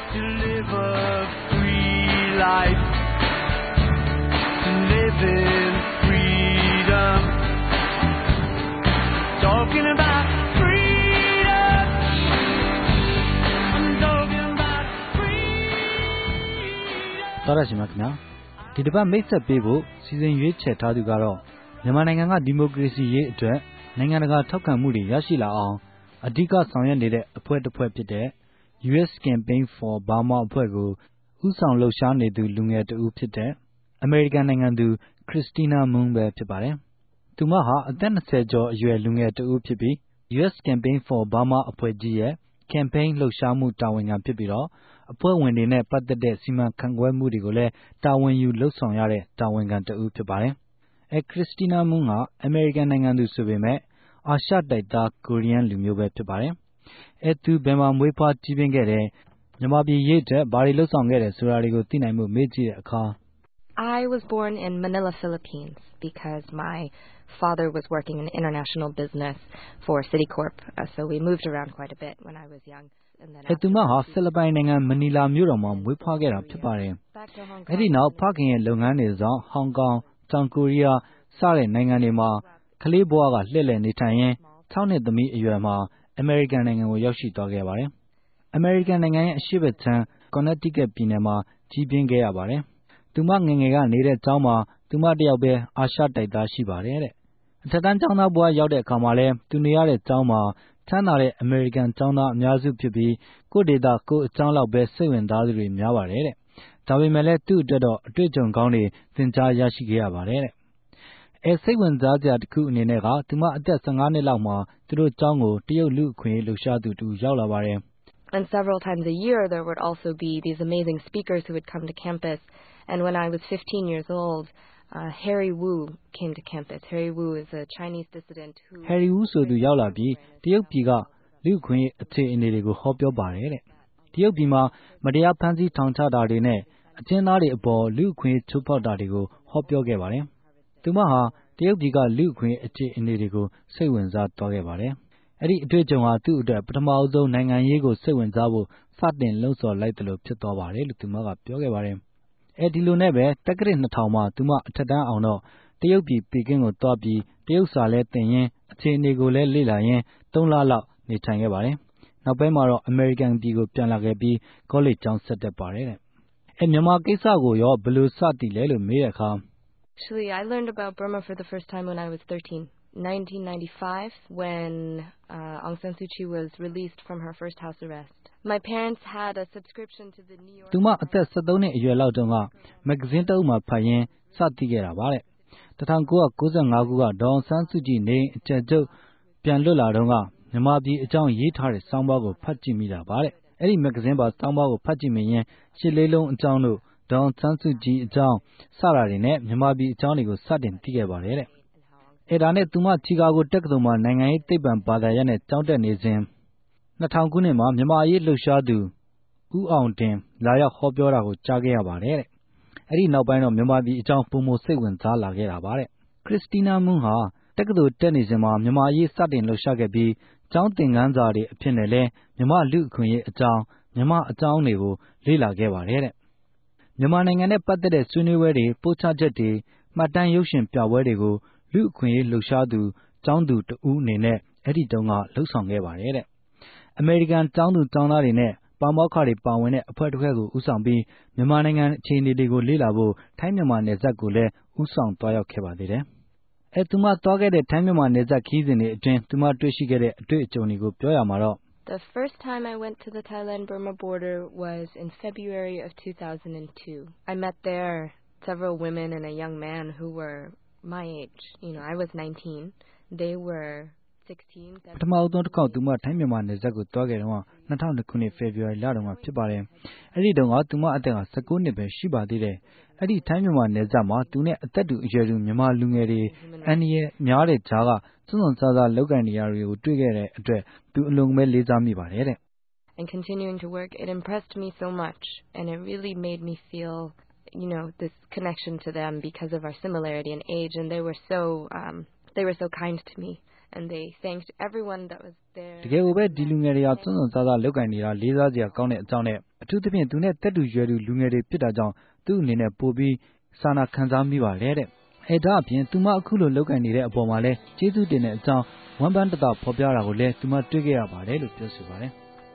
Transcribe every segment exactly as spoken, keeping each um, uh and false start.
to live a free life, to live in freedom. Talking about freedom. I'm talking about freedom. တော်ရရှိမြခင်ဗျာဒီတစ်ပတ်မိတ်ဆက်ပေးဖို့စီစဉ်ရွေးချယ်ထားသူကတော့မြန်မာနိုင်ငံကဒီမိုကရေစီရေးအတွက်နိုင်ငံတကာထောက်ခံမှုတွေရရှိလာအောင်အဓိကဆောင်ရွက်နေတဲ့အဖွဲ့တစ်ဖွဲ့ဖြစ်တဲ့ U S Campaign for Burma အဖွဲ့ကိုဦးဆောင်လှုပ်ရှားနေသူလူငယ်တဦးဖြစ်တဲ့အမေရိကန်နိုင်ငံသူ Christina Moon ပဲဖြစ်ပါတယ်။သူမဟာအသက်၂၀ကျော်အရွယ်လူငယ်တဦးဖြစ်ပြီး U S Campaign for Burma အဖွဲ့ကြီးရဲ့ campaign လှုပ်ရှားမှုတာဝန်ခံဖြစ်ပြီးတော့အဖွဲ့ဝင်တွေနဲ့ပတ်သက်တဲ့စီမံခန့်ခွဲမှုတွေကိုလည်းတာဝန်ယူလှုပ်ဆောင်ရတဲ့တာဝန်ခံတဦးဖြစ်ပါတယ်။အဲ Christina Moon ဟာအမေရိကန်နိုင်ငံသူဆိုပေမဲ့အာရှတိုက်သားကိုရီးယားလူမျိုးပဲဖြစ်ပါတယ်။အဲသူဘယ်မှာမွေးဖွားကြီးပြင်းခဲ့တယ်မြန်မာပြည်ရေးအတွက်ဘာတွေလှုပ်ဆောင်ခဲ့တယ်ဆိုတာတွေကိုသိနိုင်မှုမေ့ကြည့်တဲ့အခါ I was born in Manila, Philippines, because my father was working in international business for Citicorp, uh, so we moved around quite a bit when I was young. And then အဲသူမဟာဖိလစ်ပိုင်နိုင်ငံမနီလာမြို့တော်မှာမွေးဖွားခဲ့တာဖြစ်ပါတယ်။အဲဒီနောက်ဖခင်ရဲ့လုပ်ငန်းတွေကြောင့်ဟောင်ကောင်၊တောင်ကိုရီးယားစတဲ့နိုင်ငံတွေမှာကလေးဘဝကလှည့်လည်နေထိုင်ရင်း၆နှစ်သမီးအရွယ်မှာအမေရိကန်နိုင်ငံကိုရောက်ရှိသွားခဲ့ပါတယ်။အမေရိကန်နိုင်ငံရဲ့အရှေ့ဘက်ခြမ်း Connecticut ပြည်နယ်မှာကြီးပြင်းခဲ့ရပါတယ်။သူမငယ်ငယ်ကနေတဲ့ကျောင်းမှာသူမတယောက်ပဲအာရှတိုက်သားရှိပါတယ်တဲ့အထက်တန်းကျောင်းသားဘဝရောက်တဲ့အခါမှာလဲသူနေရတဲ့ကျောင်းမှာချမ်းသာတဲ့အမေရိကန်ကျောင်းသားအများစုဖြစ်ပြီးကိုယ့်ဒေသကိုယ့်အကြောင်းလောက်ပဲစိတ်ဝင်စားသူတွေများပါတယ်တဲ့။ဒါပေမဲ့လဲသူ့အတွက်တော့အတွေ့အကြုံကောင်းတွေသင်ကြားရရှိခဲ့ရပါတယ်တဲ့။အဲစိတ်ဝင်စားစရာတစ်ခုအနေနဲ့ကသူမအသက်၁၅နှစ်လောက်မှာသူတို့ကျောင်းကိုတရုတ်လူ့အခွင့်အရေးလှုပ်ရှားသူတူရောက်လာပါတယ်။ And several times a year there would also be these amazing speakers who would come to campus. And when I was fifteen years old, uh, Harry Wu came to campus. Harry Wu is a Chinese dissident who Harry Wu ဆိုသူရောက်လာပြီးတရုတ်ပြည်ကလူ့အခွင့်အရေးအခြေအနေတွေကိုဟောပြောပါတယ်တဲ့။တရုတ်ပြည်မှာမတရားဖမ်းဆီးထောင်ချတာတွေနဲ့အကျဉ်းသားတွေအပေါ်လူ့အခွင့်အရေးချိုးဖောက်တာတွေကိုဟောပြောခဲ့ပါတယ်။သူမဟာတရုတ်ပြည်ကလူ့အခွင့်အရေးအခြေအနေတွေကိုစိတ်ဝင်စားသွားခဲ့ပါတယ်။အဲ့ဒီအတွေ့အကြုံဟာသူ့အတွက်ပထမဆုံးနိုင်ငံရေးကိုစိတ်ဝင်စားဖို့စတင်လှုံ့ဆော်လိုက်တယ်လို့ဖြစ်သွားပါတယ်လို့သူမကပြောခဲ့ပါတယ်။အဲဒီလိုနဲ့ပဲတက္ကရာနှစ်ထောင်မှာသူမအထက်တန်းအောင်တော့တရုတ်ပြည်ပေကင်းကိုသွားပြီးတရုတ်စာလဲသင်ရင်းအခြေအနေကိုလည်းလေ့လာရင်းသုံးလလောက်နေထိုင်ခဲ့ပါတယ်။နောက်ပိုင်းမှာတော့အမေရိကန်ပြည်ကိုပြန်လာခဲ့ပြီးကောလိပ်ကျောင်းဆက်တက်ပါတယ်တဲ့။အဲမြန်မာကိစ္စကိုရောဘယ်လိုစတည်လဲလို့မေးတဲ့အခါ Actually, I learned about Burma for the first time when I was thirteen. nineteen ninety-five, when uh, Aung San Suu Kyi was released from her first house arrest. My parents had a subscription to the New York. သူမအသက်၁၃နှစ်အရွယ်လောက်တုန်းကမဂ္ဂဇင်းတအုပ်မှာဖတ်ရင်းစသိခဲ့တာပါတဲ့။၁၉၉၅ခုကဒေါ်အောင်ဆန်းစုကြည်နေအကျယ်ချုပ်ပြန်လွတ်လာတော့ကမြန်မာပြည်အကြောင်းရေးထားတဲ့စောင်းပါးကိုဖတ်ကြည့်မိတာပါတဲ့။အဲ့ဒီမဂ္ဂဇင်းပါစောင်းပါးကိုဖတ်ကြည့်မိရင်ရှစ်လေးလုံးအကြောင်းတို့ဒေါ်အောင်ဆန်းစုကြည်အကြောင်းစတာတွေနဲ့မြန်မာပြည်အကြောင်းတွေကိုစတင်သိခဲ့ပါတယ်တဲ့။အဲဒါနဲ့သူမချီကာဂိုတက္ကသိုလ်မှာနိုင်ငံရေးသိပ္ပံဘာသာရပ်နဲ့ကျောင်းတက်နေစဉ်၂၀၀၀ခုနှစ်မှာမြန်မာအရေးလှုပ်ရှားသူဦးအောင်တင်လာရောက်ဟောပြောတာကိုကြားခဲ့ရပါတယ်တဲ့။အဲဒီနောက်ပိုင်းတော့မြန်မာပြည်အကြောင်းပုံမစိတ်ဝင်စားလာခဲ့တာပါတဲ့။ Christina Moon ဟာတက္ကသိုလ်တက်နေစဉ်မှာမြန်မာအရေးစတင်လှုပ်ရှားခဲ့ပြီးကျောင်းသင်ခန်းစာတွေအဖြစ်နဲ့လဲမြန်မာလူ့အခွင့်အရေးအကြောင်းမြန်မာအကြောင်းတွေကိုလေ့လာခဲ့ပါတယ်တဲ့။မြန်မာနိုင်ငံနဲ့ပတ်သက်တဲ့ဆွေးနွေးပွဲတွေပို့ချချက်တွေမှတ်တမ်းရုပ်ရှင်ပြပွဲတွေကိုလူ့အခွင့်အရေးလှုပ်ရှားသူကျောင်းသူတဦးအနေနဲ့အဲ့ဒီတုန်းကလှုပ်ဆောင်ခဲ့ပါတယ်တဲ့။အမေရိကန်ကျောင်းသူကျောင်းသားတွေနဲ့ပါမောက္ခတွေပါဝင်တဲ့အဖွဲ့တစ်ဖွဲ့ကိုဦးဆောင်ပြီးမြန်မာနိုင်ငံအခြေအနေတွေကိုလေ့လာဖို့ထိုင်းမြန်မာနယ်စပ်ကိုလည်းဦးဆောင်သွားရောက်ခဲ့ပါသေးတယ်။အဲသူမသွားခဲ့တဲ့ထိုင်းမြန်မာနယ်စပ်ခီးစဉ်တွေအတွင်းသူမတွေ့ရှိခဲ့တဲ့အတွေ့အကြုံတွေကိုပြောရမှာတော့ The first time I went to the Thailand-Burma border was in February of two thousand two. I met there several women and a young man who were my age. You know, I was nineteen. They were sixteen. ပထမဆုံးတစ်ခေါက်သူမထိုင်းမြန်မာနယ်စပ်ကိုသွားခဲ့တော့၂၀၀၂ခုနှစ်ဖေဖော်ဝါရီလတုန်းကဖြစ်ပါတယ်။အဲ့ဒီတုန်းကသူမအသက်က၁၉နှစ်ပဲရှိပါသေးတယ်။အဲ့ဒီထိုင်းမြန်မာနယ်စပ်မှာသူနဲ့အသက်တူအရွယ်တူမြန်မာလူငယ်တွေအန်ဒီရဲ့များတဲ့ကြားကစွန့်စွန့်စားစားလောက်ကန်နေရတွေကိုတွေ့ခဲ့တဲ့အတွက်သူအလွန်ပဲလေးစားမိပါတယ်တဲ့။ And continuing to work, it impressed me so much, and it really made me feel, you know, this connection to them because of our similarity in age, and they were so, um, they were so kind to me. and they thanked everyone that was there. တကယ်ကိုပဲဒီလူငယ်တွေကစွန့်စွန့်စားစားလုပ်ကင်နေတာလေးစားစရာကောင်းတဲ့အကြောင်းနဲ့အထူးသဖြင့်သူနဲ့တက်တူရွယ်တူလူငယ်တွေဖြစ်တာကြောင့်သူ့အနေနဲ့ပိုပြီးစာနာခံစားမိပါတယ်တဲ့အဲဒါအပြင်သူမအခုလိုလုပ်ကင်နေတဲ့အပေါ်မှာလဲကျေးဇူးတင်တဲ့အကြောင်းဝမ်းပန်းတသာဖော်ပြတာကိုလည်းသူမတွေ့ခဲ့ရပါတယ်လို့ပြောဆိုပါတယ်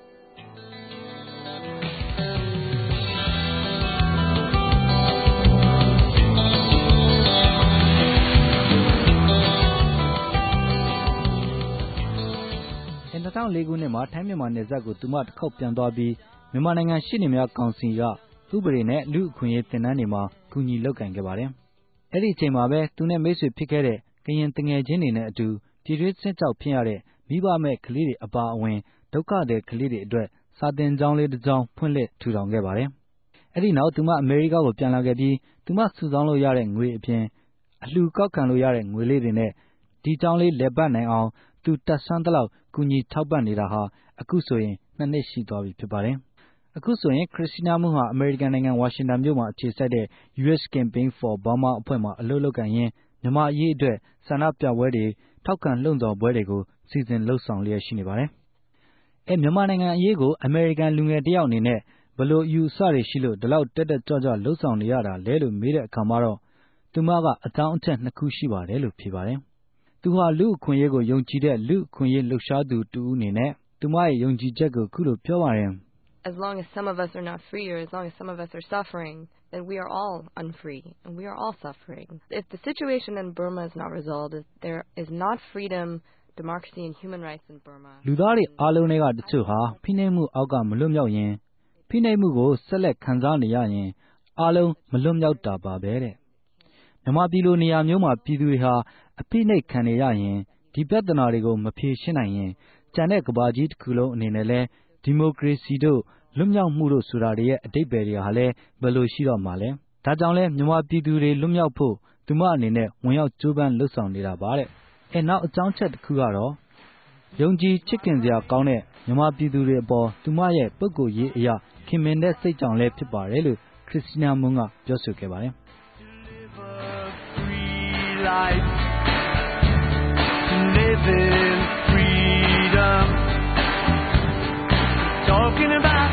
၂၀၀၄ခုနှစ်မှာထိုင်းမြန်မာနယ်စပ်ကိုသူမတစ်ခေါက်ပြန်သွားပြီးမြန်မာနိုင်ငံရှေ့နေများကောင်စီကဥပဒေနဲ့လူ့အခွင့်အရေးသင်တန်းတွေမှာကူညီလုပ်ကင်ခဲ့ပါတယ်။အဲ့ဒီအချိန်မှာပဲသူနဲ့မိတ်ဆွေဖြစ်ခဲ့တဲ့ကရင်တငယ်ချင်းတွေနဲ့အတူပြည်တွင်းစစ်ကြောက်ဖြစ်ရတဲ့မိဘမဲ့ကလေးတွေအပါအဝင်ဒုက္ခသည်ကလေးတွေအတွက်စာသင်ကျောင်းလေးတစ်ကျောင်းဖွင့်လှစ်ထူထောင်ခဲ့ပါတယ်။အဲ့ဒီနောက်သူမအမေရိကကိုပြန်လာခဲ့ပြီးသူမစုဆောင်းလို့ရတဲ့ငွေအပြင်အလှူကောက်ခံလို့ရတဲ့ငွေလေးတွေနဲ့ဒီကျောင်းလေးလည်ပတ်နိုင်အောင်သူတက်ဆန်းသလောက်ကူညီထောက်ပံ့နေတာဟာအခုဆိုရင်နှစ်နှစ်ရှိသွားပြီဖြစ်ပါတယ်။အခုဆိုရင်ခရစ်စတီးနားမွန်းဟာအမေရိကန်နိုင်ငံဝါရှင်တန်မြို့မှာအခြေစိုက်တဲ့ ယူ အက်စ် Campaign for Burma အဖွဲ့မှာအလုပ်လုပ်ကိုင်ရင်းမြန်မာအရေးအတွက်ဆန္ဒပြပွဲတွေထောက်ခံလှုံ့ဆော်ပွဲတွေကိုစီစဉ်လှုပ်ဆောင်လျက်ရှိနေပါတယ်။အဲမြန်မာနိုင်ငံအရေးကိုအမေရိကန်လူငယ်တယောက်အနေနဲ့ဘယ်လိုအယူအဆတွေရှိလို့ဒီလောက်တက်တက်ကြွကြွလှုပ်ဆောင်နေရတာလဲလို့မေးတဲ့အခါမှာတော့သူမကအကြောင်းအချက်နှစ်ခုရှိပါတယ်လို့ဖြေပါတယ်။သူဟာလူ့အခွင့်အရေးကိုယုံကြည်တဲ့လူ့အခွင့်အရေးလှုပ်ရှားသူတူဦးအနေနဲ့သူမရဲ့ယုံကြည်ချက်ကိုခုလိုပြောပါတယ်။ As long as some of us are not free, or as long as some of us are suffering, then we are all unfree, and we are all suffering. If the situation in Burma is not resolved, if there is not freedom, democracy, and human rights in Burma. လူသားတွေအားလုံးတွေကတချို့ဟာဖိနှိပ်မှုအောက်ကမလွတ်မြောက်ရင်ဖိနှိပ်မှုကိုဆက်လက်ခံစားနေရရင်အားလုံးမလွတ်မြောက်တာပါပဲတဲ့။မြန်မာပြည်လိုနေရာမျိုးမှာပြည်သူတွေဟာအဖိနှိပ်ခံနေရရင်ဒီပြဿနာတွေကိုမဖြေရှင်းနိုင်ရင်ကျန်တဲ့ကဘာကြီးတစ်ခုလုံးအနေနဲ့လဲဒီမိုကရေစီတို့လွတ်မြောက်မှုတို့ဆိုတာတွေရဲ့အတိတ်ပဲတွေဟာလဲဘယ်လိုရှိတော့မှာလဲဒါကြောင့်လဲမြန်မာပြည်သူတွေလွတ်မြောက်ဖို့သူမအနေနဲ့ဝင်ရောက်ကြိုးပမ်းလှုပ်ဆောင်နေတာပါတဲ့အဲနောက်အကြောင်းချက်တစ်ခုကတော့ယုံကြည်ချစ်ခင်စရာကောင်းတဲ့မြန်မာပြည်သူတွေအပေါ်သူမရဲ့ပုဂ္ဂိုလ်ရေးအရာခင်မင်တဲ့စိတ်ကြောင့်လဲဖြစ်ပါတယ်လို့ခရစ်စတီးနားမွန်းကပြောဆိုခဲ့ပါတယ် Live in freedom, talking about